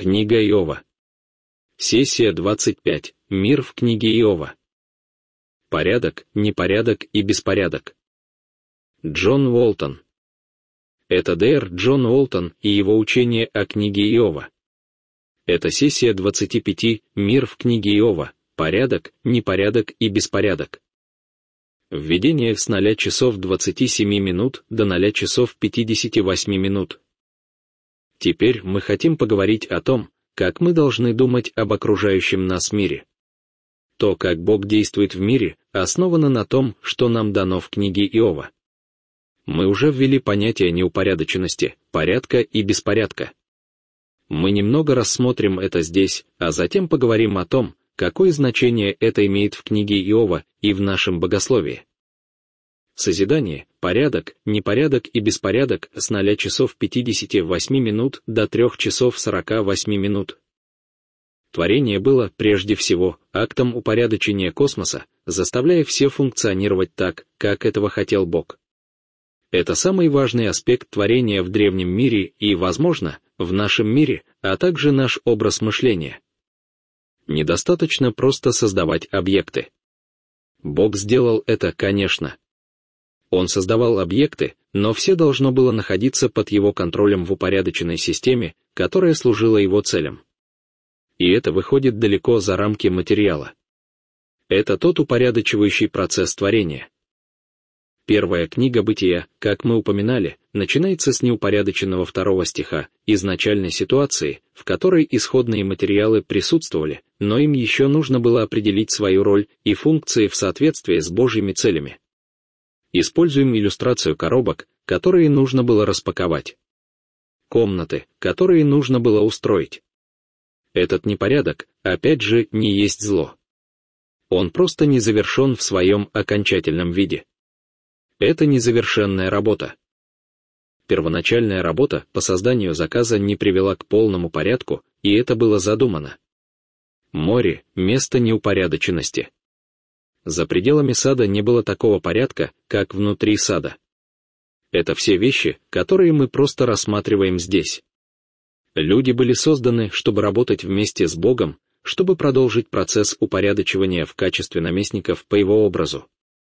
Книга Иова. Сессия 25. Мир в книге Иова. Порядок, непорядок и беспорядок. Джон Уолтон. Это Д.Р. Джон Уолтон и его учение о книге Иова. Это сессия 25. Мир в книге Иова. Порядок, непорядок и беспорядок. Введение с 0 часов 27 минут до 0 часов 58 минут. Теперь мы хотим поговорить о том, как мы должны думать об окружающем нас мире. То, как Бог действует в мире, основано на том, что нам дано в книге Иова. Мы уже ввели понятие неупорядоченности, порядка и беспорядка. Мы немного рассмотрим это здесь, а затем поговорим о том, какое значение это имеет в книге Иова и в нашем богословии. Созидание, порядок, непорядок и беспорядок с 0 часов 58 минут до 3 часов 48 минут. Творение было, прежде всего, актом упорядочения космоса, заставляя все функционировать так, как этого хотел Бог. Это самый важный аспект творения в древнем мире и, возможно, в нашем мире, а также наш образ мышления. Недостаточно просто создавать объекты. Бог сделал это, конечно. Он создавал объекты, но все должно было находиться под его контролем в упорядоченной системе, которая служила его целям. И это выходит далеко за рамки материала. Это тот упорядочивающий процесс творения. Первая книга Бытия, как мы упоминали, начинается с неупорядоченного 2 стиха, изначальной ситуации, в которой исходные материалы присутствовали, но им еще нужно было определить свою роль и функции в соответствии с Божьими целями. Используем иллюстрацию коробок, которые нужно было распаковать. Комнаты, которые нужно было устроить. Этот непорядок, опять же, не есть зло. Он просто не завершен в своем окончательном виде. Это незавершенная работа. Первоначальная работа по созданию заказа не привела к полному порядку, и это было задумано. Море — место неупорядоченности. За пределами сада не было такого порядка, как внутри сада. Это все вещи, которые мы просто рассматриваем здесь. Люди были созданы, чтобы работать вместе с Богом, чтобы продолжить процесс упорядочивания в качестве наместников по его образу.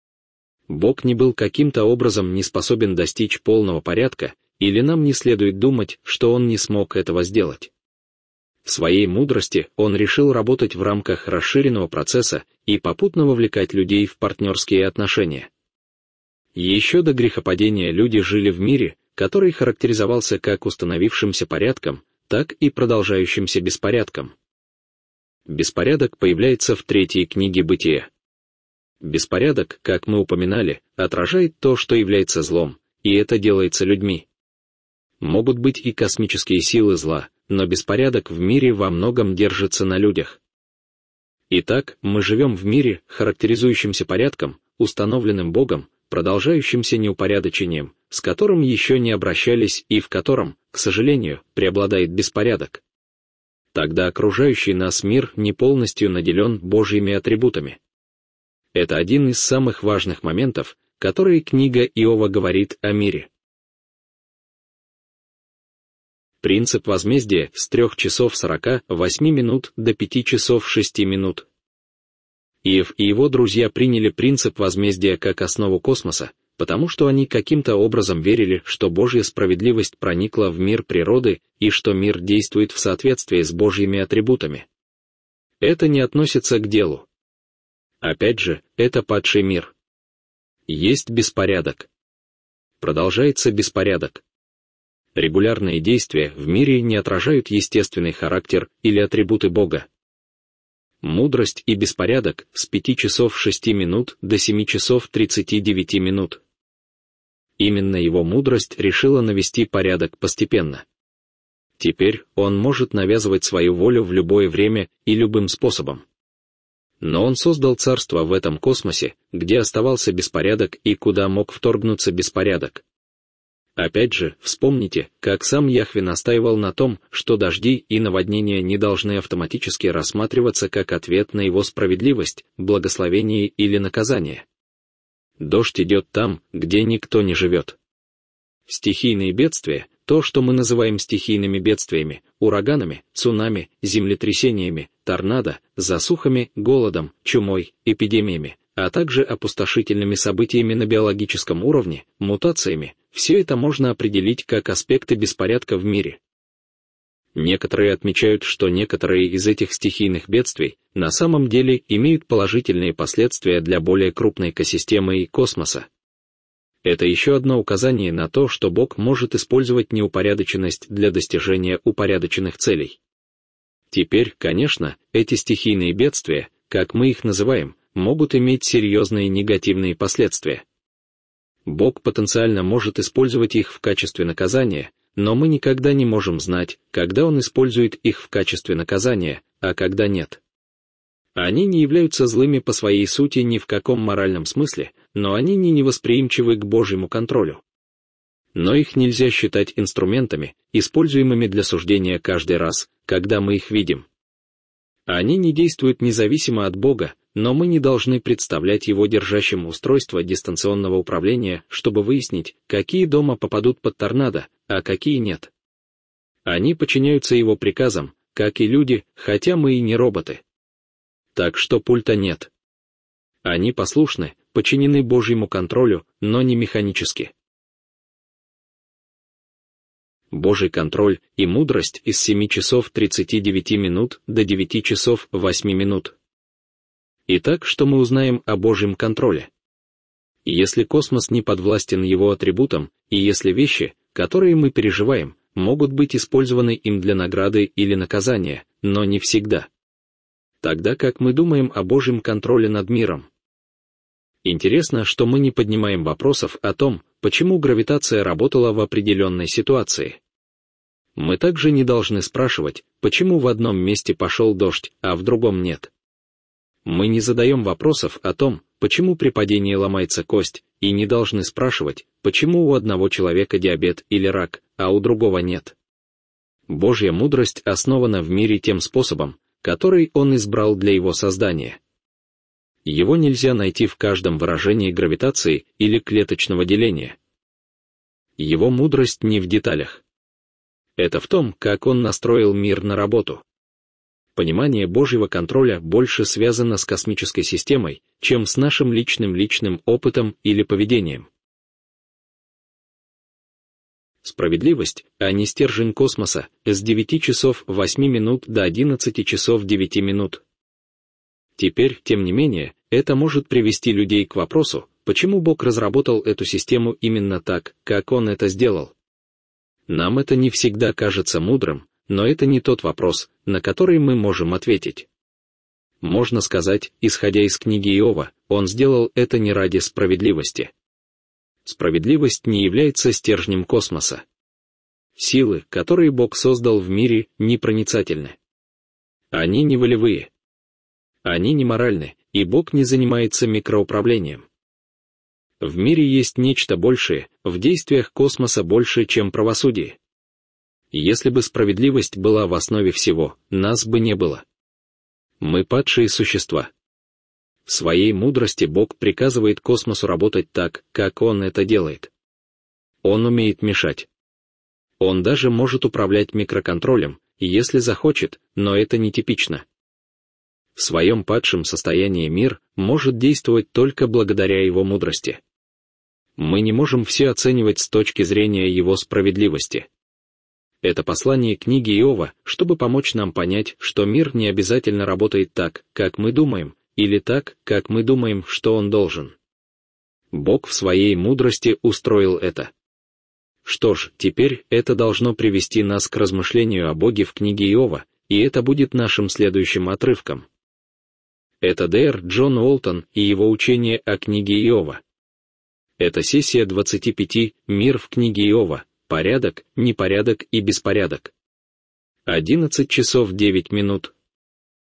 Бог не был каким-то образом не способен достичь полного порядка, или нам не следует думать, что Он не смог этого сделать. В своей мудрости Он решил работать в рамках расширенного процесса и попутно вовлекать людей в партнерские отношения. Еще до грехопадения люди жили в мире, который характеризовался как установившимся порядком, так и продолжающимся беспорядком. Беспорядок появляется в 3 книге Бытия. Беспорядок, как мы упоминали, отражает то, что является злом, и это делается людьми. Могут быть и космические силы зла, но беспорядок в мире во многом держится на людях. Итак, мы живем в мире, характеризующимся порядком, установленным Богом, продолжающимся неупорядочением, с которым еще не обращались и в котором, к сожалению, преобладает беспорядок. Тогда окружающий нас мир не полностью наделен Божьими атрибутами. Это один из самых важных моментов, которые книга Иова говорит о мире. Принцип возмездия с 3 часов 48 минут до 5 часов 6 минут. Иов и его друзья приняли принцип возмездия как основу космоса, потому что они каким-то образом верили, что Божья справедливость проникла в мир природы и что мир действует в соответствии с Божьими атрибутами. Это не относится к делу. Опять же, это падший мир. Есть беспорядок. Продолжается беспорядок. Регулярные действия в мире не отражают естественный характер или атрибуты Бога. Мудрость и беспорядок с 5 часов 6 минут до 7 часов 39 минут. Именно его мудрость решила навести порядок постепенно. Теперь он может навязывать свою волю в любое время и любым способом. Но он создал царство в этом космосе, где оставался беспорядок и куда мог вторгнуться беспорядок. Опять же, вспомните, как сам Яхве настаивал на том, что дожди и наводнения не должны автоматически рассматриваться как ответ на его справедливость, благословение или наказание. Дождь идет там, где никто не живет. Стихийные бедствия, то, что мы называем стихийными бедствиями, ураганами, цунами, землетрясениями, торнадо, засухами, голодом, чумой, эпидемиями, а также опустошительными событиями на биологическом уровне, мутациями, все это можно определить как аспекты беспорядка в мире. Некоторые отмечают, что некоторые из этих стихийных бедствий на самом деле имеют положительные последствия для более крупной экосистемы и космоса. Это еще одно указание на то, что Бог может использовать неупорядоченность для достижения упорядоченных целей. Теперь, конечно, эти стихийные бедствия, как мы их называем, могут иметь серьезные негативные последствия. Бог потенциально может использовать их в качестве наказания, но мы никогда не можем знать, когда Он использует их в качестве наказания, а когда нет. Они не являются злыми по своей сути ни в каком моральном смысле, но они не невосприимчивы к Божьему контролю. Но их нельзя считать инструментами, используемыми для суждения каждый раз, когда мы их видим. Они не действуют независимо от Бога, но мы не должны представлять Его держащим устройство дистанционного управления, чтобы выяснить, какие дома попадут под торнадо, а какие нет. Они подчиняются Его приказам, как и люди, хотя мы и не роботы. Так что пульта нет. Они послушны, подчинены Божьему контролю, но не механически. Божий контроль и мудрость из 7 часов 39 минут до 9 часов 8 минут. Итак, что мы узнаем о Божьем контроле? Если космос не подвластен его атрибутам, и если вещи, которые мы переживаем, могут быть использованы им для награды или наказания, но не всегда. Тогда как мы думаем о Божьем контроле над миром? Интересно, что мы не поднимаем вопросов о том, почему гравитация работала в определенной ситуации. Мы также не должны спрашивать, почему в одном месте пошел дождь, а в другом нет. Мы не задаем вопросов о том, почему при падении ломается кость, и не должны спрашивать, почему у одного человека диабет или рак, а у другого нет. Божья мудрость основана в мире тем способом, который Он избрал для его создания. Его нельзя найти в каждом выражении гравитации или клеточного деления. Его мудрость не в деталях. Это в том, как Он настроил мир на работу. Понимание Божьего контроля больше связано с космической системой, чем с нашим личным опытом или поведением. Справедливость, а не стержень космоса, с 9 часов 8 минут до 11 часов 9 минут. Теперь, тем не менее, это может привести людей к вопросу, почему Бог разработал эту систему именно так, как Он это сделал. Нам это не всегда кажется мудрым, но это не тот вопрос, на который мы можем ответить. Можно сказать, исходя из книги Иова, Он сделал это не ради справедливости. Справедливость не является стержнем космоса. Силы, которые Бог создал в мире, непроницательны. Они не волевые. Они не моральны, и Бог не занимается микроуправлением. В мире есть нечто большее, в действиях космоса больше, чем правосудие. Если бы справедливость была в основе всего, нас бы не было. Мы падшие существа. В своей мудрости Бог приказывает космосу работать так, как Он это делает. Он умеет мешать. Он даже может управлять микроконтролем, если захочет, но это нетипично. В своем падшем состоянии мир может действовать только благодаря Его мудрости. Мы не можем все оценивать с точки зрения Его справедливости. Это послание книги Иова, чтобы помочь нам понять, что мир не обязательно работает так, как мы думаем, или так, как мы думаем, что он должен. Бог в своей мудрости устроил это. Что ж, теперь это должно привести нас к размышлению о Боге в книге Иова, и это будет нашим следующим отрывком. Это Д.Р. Джон Уолтон и его учение о книге Иова. Это сессия 25 «Мир в книге Иова. Порядок, непорядок и беспорядок». 11 часов 9 минут.